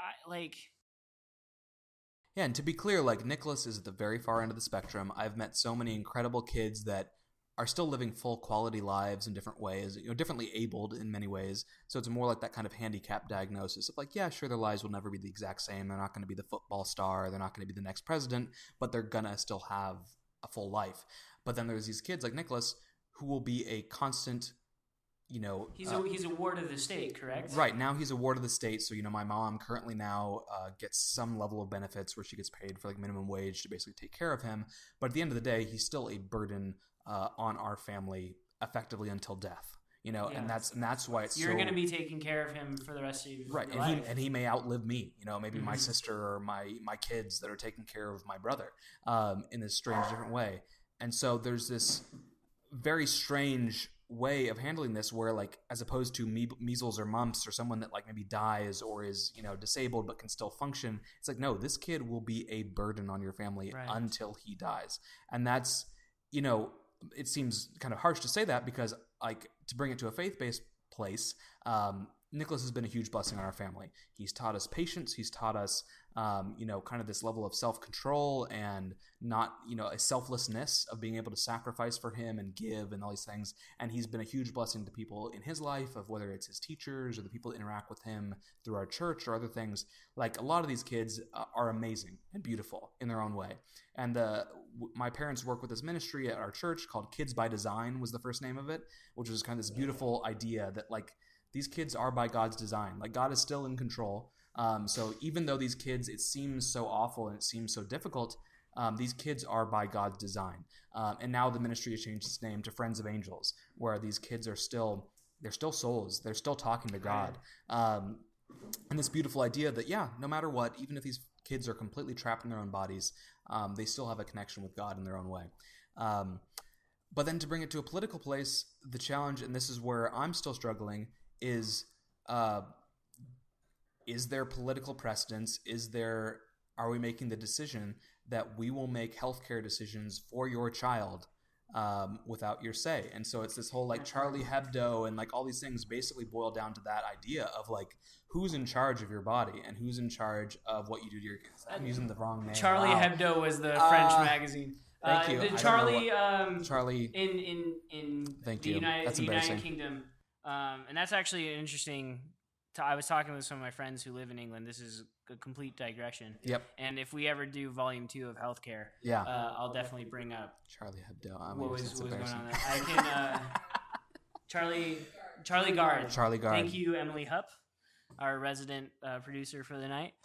yeah, and to be clear, like Nicholas is at the very far end of the spectrum. I've met so many incredible kids that are still living full quality lives in different ways, differently abled in many ways. So it's more like that kind of handicap diagnosis of like, yeah, sure, their lives will never be the exact same. They're not going to be the football star. They're not going to be the next president, but they're going to still have a full life. But then there's these kids like Nicholas who will be a constant, he's a ward of the state, correct? Right. Now he's a ward of the state. So, my mom currently now gets some level of benefits where she gets paid for like minimum wage to basically take care of him. But at the end of the day, he's still a burden on our family effectively until death. and that's why it's you're going to be taking care of him for the rest of your life. And he may outlive me, maybe my sister or my kids that are taking care of my brother in this strange different way. And so there's this very strange way of handling this where, like, as opposed to measles or mumps or someone that like maybe dies or is disabled but can still function, it's like, no, this kid will be a burden on your family until he dies. And that's it seems kind of harsh to say that because, like, to bring it to a faith-based place, Nicholas has been a huge blessing on our family. He's taught us patience. He's taught us, kind of this level of self-control and not, a selflessness of being able to sacrifice for him and give and all these things. And he's been a huge blessing to people in his life, of whether it's his teachers or the people that interact with him through our church or other things. Like, a lot of these kids are amazing and beautiful in their own way. And my parents work with this ministry at our church called Kids by Design was the first name of it, which was kind of this beautiful idea that, like, these kids are by God's design. Like, God is still in control. So even though these kids, it seems so awful and it seems so difficult, these kids are by God's design. And now the ministry has changed its name to Friends of Angels, where these kids are they're still souls. They're still talking to God. And this beautiful idea that, no matter what, even if these kids are completely trapped in their own bodies, they still have a connection with God in their own way. But then to bring it to a political place, the challenge, and this is where I'm still struggling, is there political precedence? Are we making the decision that we will make healthcare decisions for your child without your say? And so it's this whole, like, Charlie Hebdo and, like, all these things basically boil down to that idea of, like, who's in charge of your body and who's in charge of what you do to your kids. I'm using the wrong name. Charlie Hebdo was the French magazine. Thank you. Charlie in the United Kingdom. And that's actually an interesting. I was talking with some of my friends who live in England. This is a complete digression. Yep. And if we ever do volume 2 of healthcare, I'll definitely bring up Charlie Hebdo. What was going on there. I can Charlie Gard. Charlie Gard. Thank you, Emily Hupp, our resident producer for the night.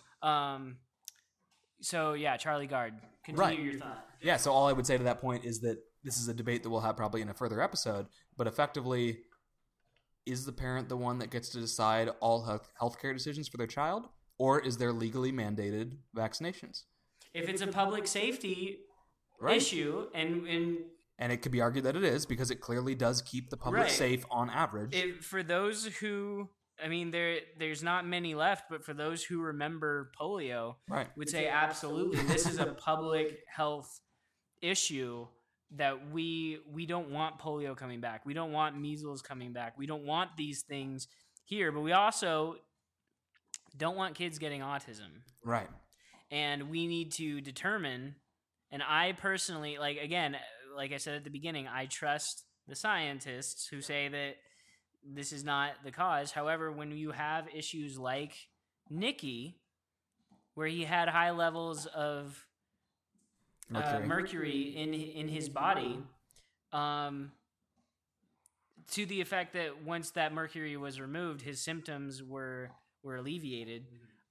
So yeah, Charlie Gard. Continue your thought. Yeah. So all I would say to that point is that this is a debate that we'll have probably in a further episode. But effectively, is the parent the one that gets to decide all healthcare decisions for their child, or is there legally mandated vaccinations? If it's a public safety issue, and it could be argued that it is, because it clearly does keep the public safe on average. For those who, there's not many left, but for those who remember polio, would say absolutely, this is a public health issue. That we don't want polio coming back. We don't want measles coming back. We don't want these things here, but we also don't want kids getting autism. Right. And we need to determine, and I personally, like I said at the beginning, I trust the scientists who say that this is not the cause. However, when you have issues like Nicky, where he had high levels of mercury in his body, to the effect that once that mercury was removed, his symptoms were alleviated.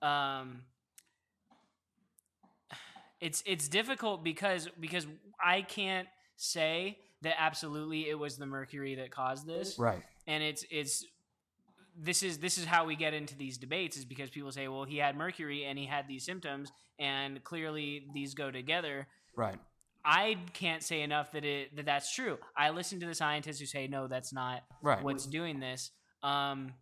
It's difficult because I can't say that absolutely it was the mercury that caused this, right? And this is how we get into these debates, is because people say, well, he had mercury and he had these symptoms, and clearly these go together. Right. I can't say enough that that's true. I listen to the scientists who say, no, that's not what's doing this. And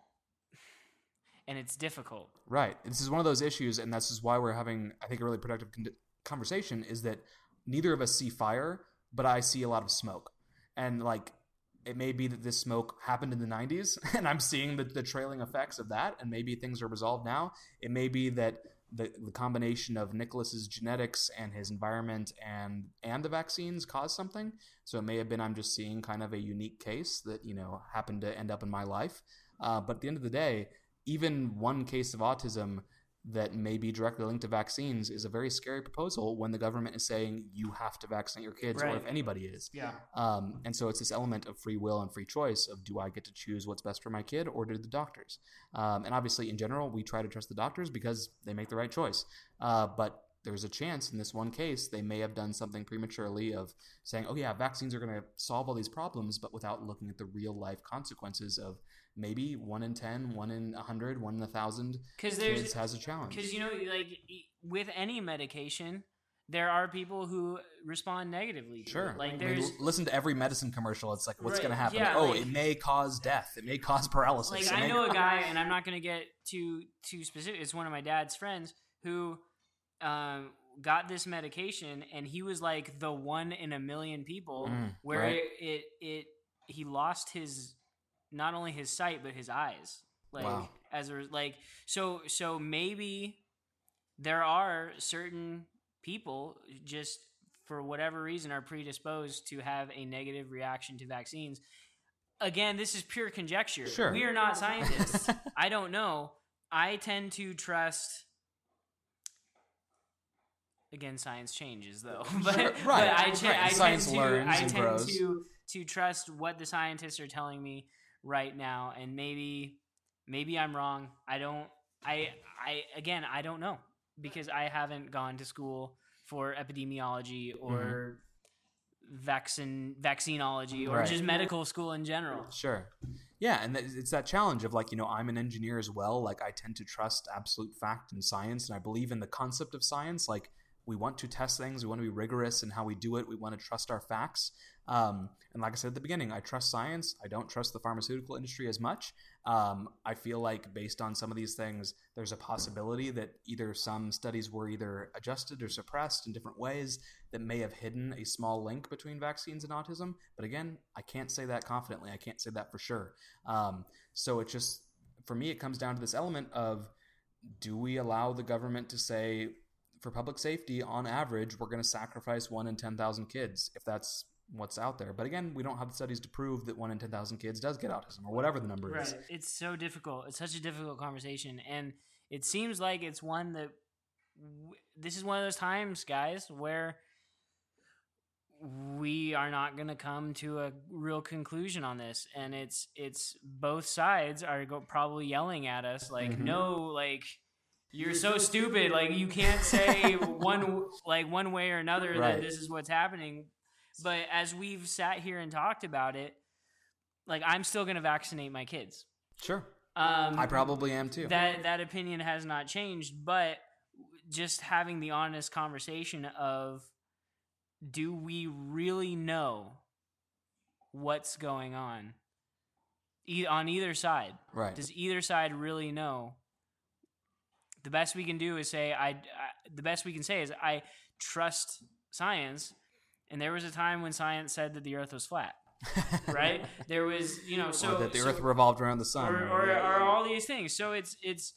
it's difficult. Right. This is one of those issues, and this is why we're having, I think, a really productive conversation, is that neither of us see fire, but I see a lot of smoke. And, like, it may be that this smoke happened in the 90s, and I'm seeing the trailing effects of that, and maybe things are resolved now. It may be that the combination of Nicholas's genetics and his environment and the vaccines caused something. So it may have been I'm just seeing kind of a unique case that, happened to end up in my life. But at the end of the day, even one case of autism that may be directly linked to vaccines is a very scary proposal when the government is saying you have to vaccinate your kids, or if anybody is. Yeah. And so it's this element of free will and free choice of, do I get to choose what's best for my kid, or do the doctors? And obviously, in general, we try to trust the doctors because they make the right choice. But there's a chance in this one case they may have done something prematurely of saying, oh yeah, vaccines are going to solve all these problems, but without looking at the real life consequences of maybe 1 in 10, 1 in 100, 1 in 1,000 kids has a challenge. Because, like with any medication, there are people who respond negatively to it. Like listen to every medicine commercial. It's like, what's Right, going to happen? yeah, it may cause death. It may cause paralysis. Like I know a guy, and I'm not going to get too specific. It's one of my dad's friends who got this medication, and he was like the 1 in a million people where right. he lost his, not only his sight but his eyes. Like wow. So maybe there are certain people just for whatever reason are predisposed to have a negative reaction to vaccines. Again, this is pure conjecture. Sure. We are not scientists. I don't know. I tend to trust. Again, science changes though. But, sure. Right. But I Science tend learns I and tend grows. to trust what the scientists are telling me right now, and maybe I'm wrong. I don't know, because I haven't gone to school for epidemiology or vaccinology or right. just medical school in general. Sure. Yeah, and it's that challenge of like, I'm an engineer as well. Like I tend to trust absolute fact and science, and I believe in the concept of science. Like we want to test things. We want to be rigorous in how we do it. We want to trust our facts. And like I said at the beginning, I trust science. I don't trust the pharmaceutical industry as much. I feel like based on some of these things, there's a possibility that either some studies were either adjusted or suppressed in different ways that may have hidden a small link between vaccines and autism. But again, I can't say that confidently. I can't say that for sure. So it just, for me, it comes down to this element of, do we allow the government to say, for public safety, on average, we're going to sacrifice 1 in 10,000 kids, if that's what's out there. But again, we don't have the studies to prove that 1 in 10,000 kids does get autism, or whatever the number is. Right. It's so difficult. It's such a difficult conversation. And it seems like it's one that this is one of those times, guys, where we are not going to come to a real conclusion on this. And it's both sides are probably yelling at us like, no, like, you're so stupid. Like, you can't say one way or another right. that this is what's happening. But as we've sat here and talked about it, like, I'm still going to vaccinate my kids. Sure. I probably am too. That opinion has not changed, but just having the honest conversation of, do we really know what's going on either side? Right. Does either side really know? The best we can do is say, the best we can say is, I trust science. And there was a time when science said that the Earth was flat, right? There was, or that the Earth revolved around the sun, or all these things. So it's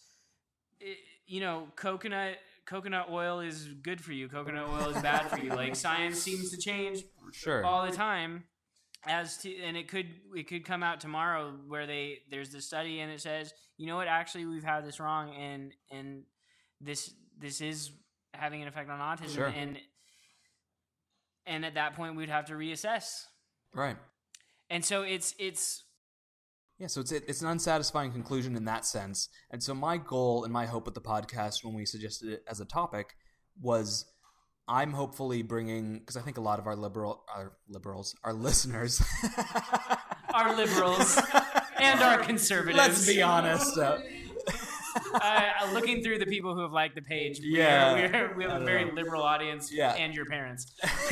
coconut oil is good for you. Coconut oil is bad for you. Like, science seems to change all the time. And it could come out tomorrow where there's this study and it says, you know what, actually we've had this wrong, and this is having an effect on autism. Sure. And at that point, we'd have to reassess. Right. And so it's an unsatisfying conclusion in that sense. And so my goal and my hope with the podcast when we suggested it as a topic was, I'm hopefully bringing, because I think a lot of our listeners, our liberals and our conservatives. Let's be honest. Looking through the people who have liked the page, we have a very liberal audience, and your parents.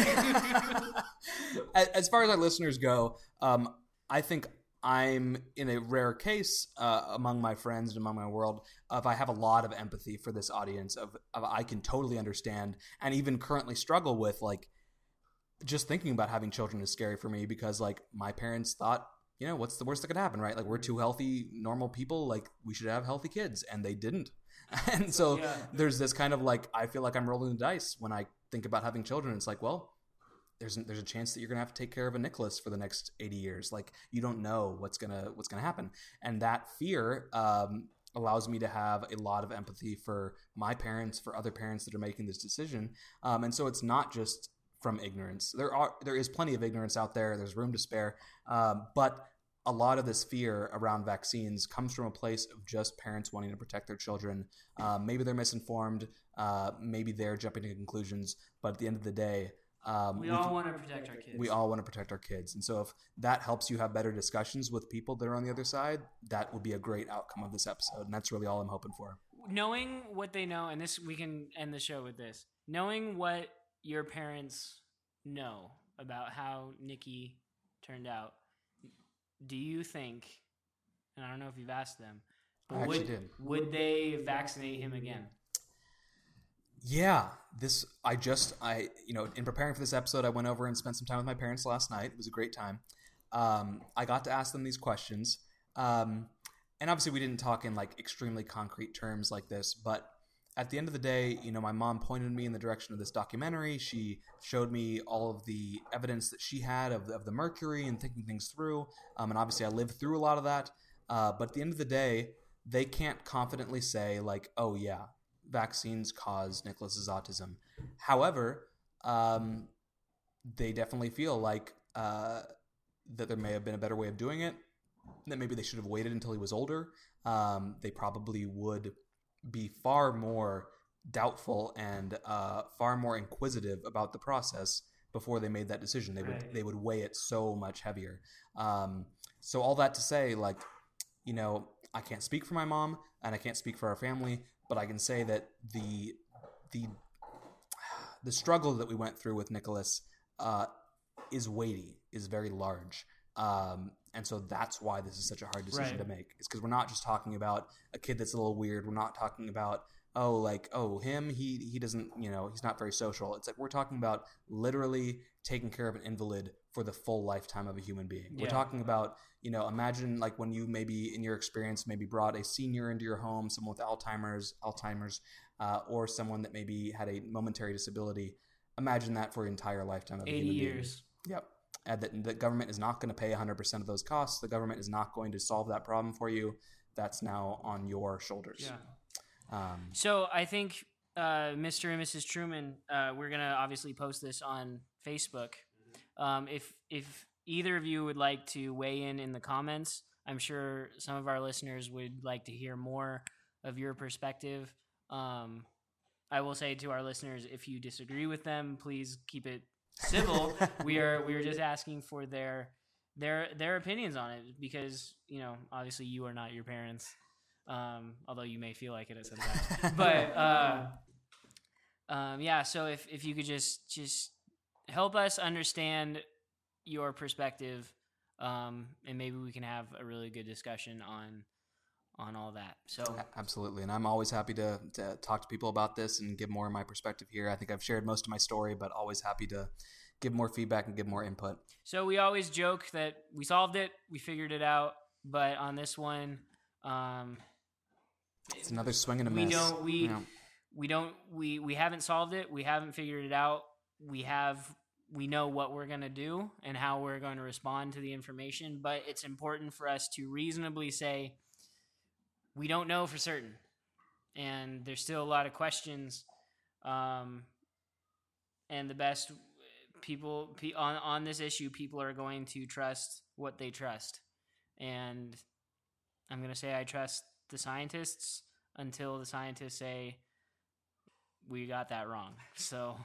As far as our listeners go, I think I'm in a rare case among my friends and among my world of, I have a lot of empathy for this audience of I can totally understand and even currently struggle with, like, just thinking about having children is scary for me, because like my parents thought, what's the worst that could happen, right? Like, we're two healthy, normal people. Like, we should have healthy kids, and they didn't. And so there's this kind of like, I feel like I'm rolling the dice when I think about having children. It's like, well, there's a chance that you're gonna have to take care of a Nicholas for the next 80 years. Like, you don't know what's gonna happen, and that fear allows me to have a lot of empathy for my parents, for other parents that are making this decision. And so it's not just from ignorance. There is plenty of ignorance out there. There's room to spare, but a lot of this fear around vaccines comes from a place of just parents wanting to protect their children. Maybe they're misinformed. Maybe they're jumping to conclusions. But at the end of the day, we all want to protect our kids. We all want to protect our kids. And so if that helps you have better discussions with people that are on the other side, that would be a great outcome of this episode. And that's really all I'm hoping for. Knowing what they know, and this, we can end the show with this. Knowing what your parents know about how Nikki turned out, do you think, and I don't know if you've asked them, but would they vaccinate him again? Yeah, in preparing for this episode, I went over and spent some time with my parents last night. It was a great time. I got to ask them these questions. And obviously we didn't talk in like extremely concrete terms like this, but at the end of the day, my mom pointed me in the direction of this documentary. She showed me all of the evidence that she had of the mercury and thinking things through. And obviously I lived through a lot of that. But at the end of the day, they can't confidently say like, oh yeah, vaccines cause Nicholas's autism. However, they definitely feel like that there may have been a better way of doing it, that maybe they should have waited until he was older. They probably would be far more doubtful and far more inquisitive about the process before they made that decision. They would weigh it so much heavier. So all that to say, like, I can't speak for my mom and I can't speak for our family, but I can say that the struggle that we went through with Nicholas is weighty, is very large. And so that's why this is such a hard decision to make. It's because we're not just talking about a kid that's a little weird. We're not talking about, him, he doesn't, he's not very social. It's like we're talking about literally taking care of an invalid for the full lifetime of a human being. Yeah. We're talking about, imagine like when you maybe in your experience maybe brought a senior into your home, someone with Alzheimer's, or someone that maybe had a momentary disability. Imagine that for your entire lifetime of a human being. 80 years. Yep. And the government is not going to pay 100% of those costs. The government is not going to solve that problem for you. That's now on your shoulders. Yeah. So I think Mr. and Mrs. Truman, we're going to obviously post this on Facebook. If either of you would like to weigh in the comments, I'm sure some of our listeners would like to hear more of your perspective. I will say to our listeners, if you disagree with them, please keep it civil. we are just asking for their opinions on it because obviously you are not your parents, although you may feel like it at some time. But so if you could just help us understand your perspective, and maybe we can have a really good discussion on all that. So absolutely, and I'm always happy to talk to people about this and give more of my perspective here. I think I've shared most of my story, but always happy to give more feedback and give more input. So we always joke that we solved it, we figured it out, but on this one, it's another swing and a miss. We haven't solved it, we haven't figured it out. We know what we're going to do and how we're going to respond to the information, but it's important for us to reasonably say we don't know for certain, and there's still a lot of questions. And the best people on this issue, people are going to trust what they trust. And I'm going to say I trust the scientists until the scientists say we got that wrong. So,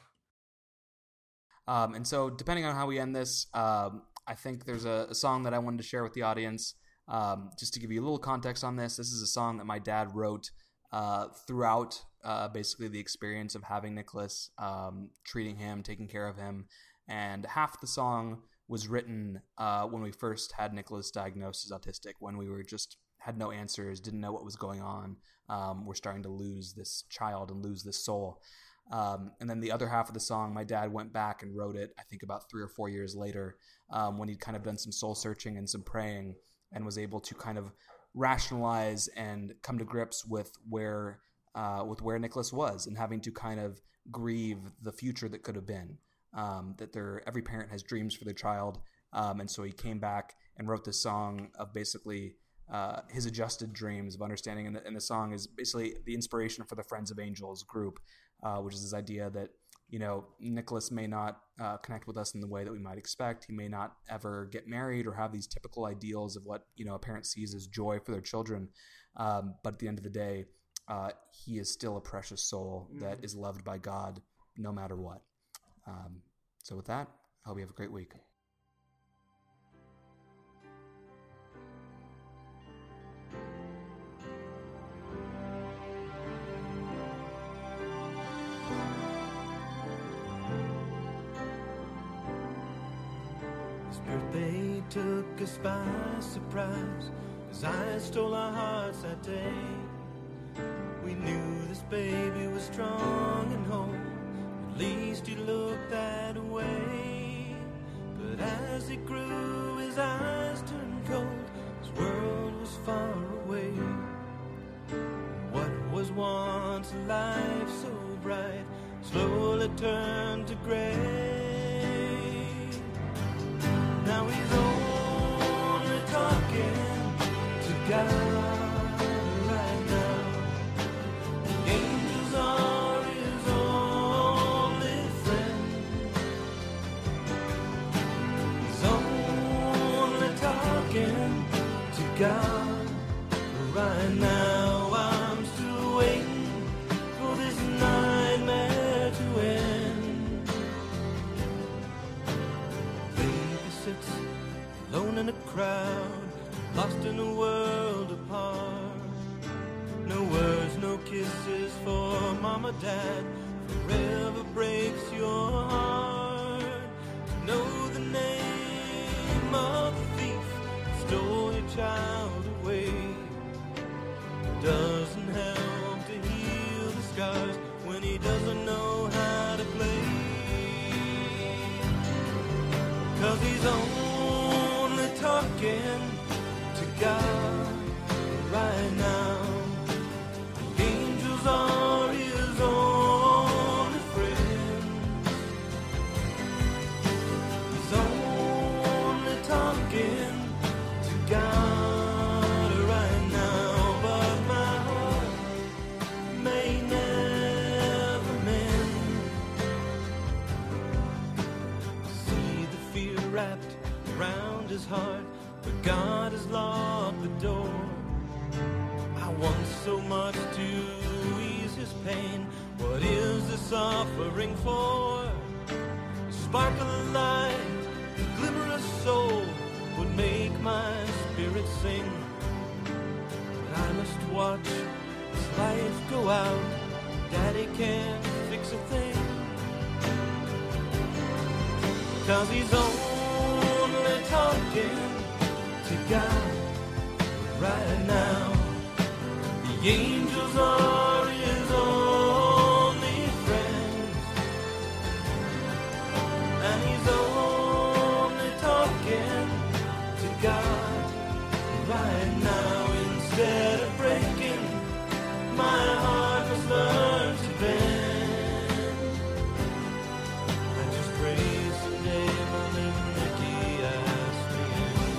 and so depending on how we end this, I think there's a song that I wanted to share with the audience. Just to give you a little context on this is a song that my dad wrote throughout basically the experience of having Nicholas, treating him, taking care of him. And half the song was written when we first had Nicholas diagnosed as autistic, when we were just had no answers, didn't know what was going on. We're starting to lose this child and lose this soul. And then the other half of the song, my dad went back and wrote it, I think about 3 or 4 years later, when he'd kind of done some soul searching and some praying, and was able to kind of rationalize and come to grips with where Nicholas was, and having to kind of grieve the future that could have been. Every parent has dreams for their child, and so he came back and wrote this song of basically his adjusted dreams of understanding. And the song is basically the inspiration for the Friends of Angels group, which is this idea that Nicholas may not connect with us in the way that we might expect. He may not ever get married or have these typical ideals of what, a parent sees as joy for their children. But at the end of the day, he is still a precious soul that is loved by God no matter what. So with that, I hope you have a great week. Birthday took us by surprise. His eyes stole our hearts that day. We knew this baby was strong and whole. At least he looked that way. But as he grew, his eyes turned cold. His world was far away. What was once a life so bright slowly turned to gray. Now he's only talking to God right now. The angels are his only friend. He's only talking to God right now. I'm still waiting for this nightmare to end. Alone in a crowd, lost in a world apart. No words, no kisses for mama, dad. Forever breaks your heart. To know the name of the thief who stole your child away doesn't help to heal the scars when he doesn't know how to play. 'Cause he's only talking to God right now. The angels are his only friends. He's only talking to God right now. But my heart may never mend. See the fear wrapped around his heart, but God has locked the door. I want so much to ease his pain. What is this offering for? A spark of light, a glimmer of soul would make my spirit sing. But I must watch this life go out. Daddy can't fix a thing. 'Cause he's only talking to God right now. The angels are his only friends. And he's only talking to God right now. Instead of breaking, my heart must learn to bend. I just pray someday my little Nicky asks me in.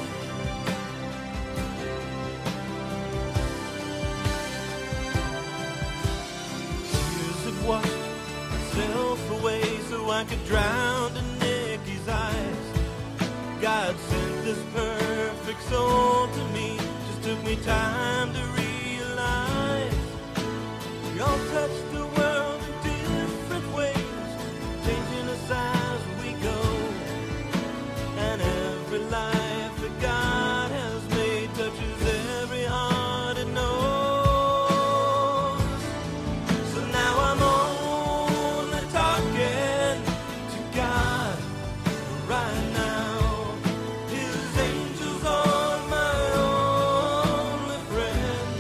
Tears have washed myself away so I could drown in Nicky's eyes. God sent this perfect soul to me. Just took me time to realize we all touch the world in different ways, changing us as we go. And every life that God has made touches every heart it knows. So now I'm only talking to God right now. His angels are my only friends.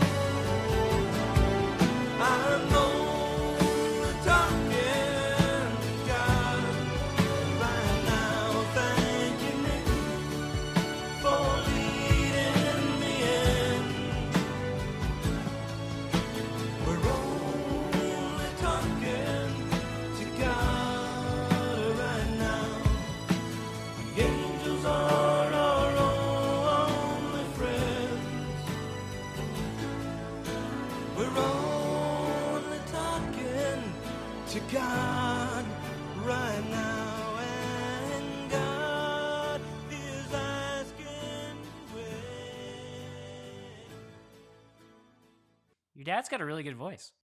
I'm only talking to God right now. Thank you, Nick, for leading me in. We're only talking to God right now. The angels are our only friends. We're only talking to God right now, and God is asking where. Your dad's got a really good voice.